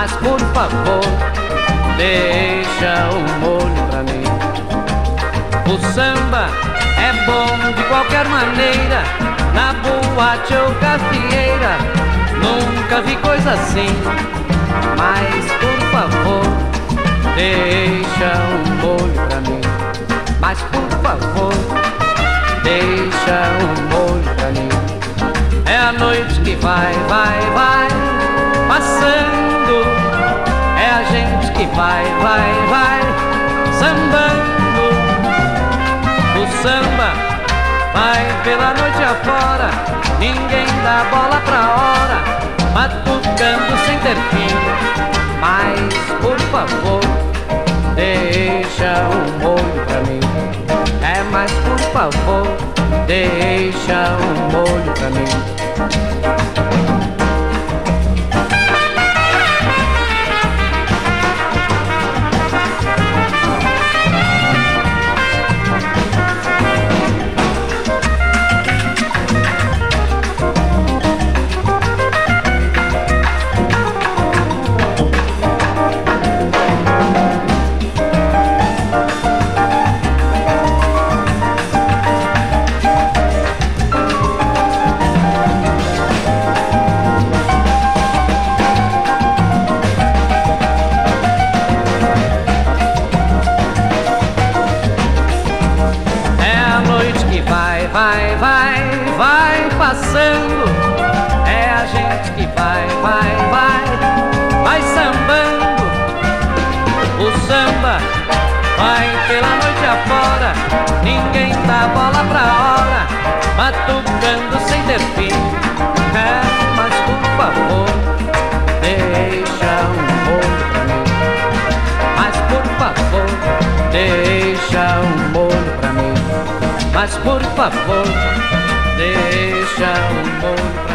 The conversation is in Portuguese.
mas por favor, deixa o molho pra mim. O samba é bom de qualquer maneira, na boate ou cafieira, nunca vi coisa assim. Mas por favor, deixa o molho pra mim. Mas por favor, deixa o molho pra mim. É a noite que vai, vai, vai passando, é a gente que vai, vai, vai sambando. O samba vai pela noite afora, ninguém dá bola pra hora, batucando sem ter fim. Mas por favor, deixa o molho pra mim. É, mas por favor, deixa o molho pra mim. Vai, vai, vai passando, é a gente que vai, vai, vai, vai sambando. O samba vai pela noite afora, ninguém dá bola pra hora, batucando sem ter fim. É, mas por favor, deixa o molho pra mim. Mas por favor, deixa o molho pra mim. Mas por favor, deixa o molho.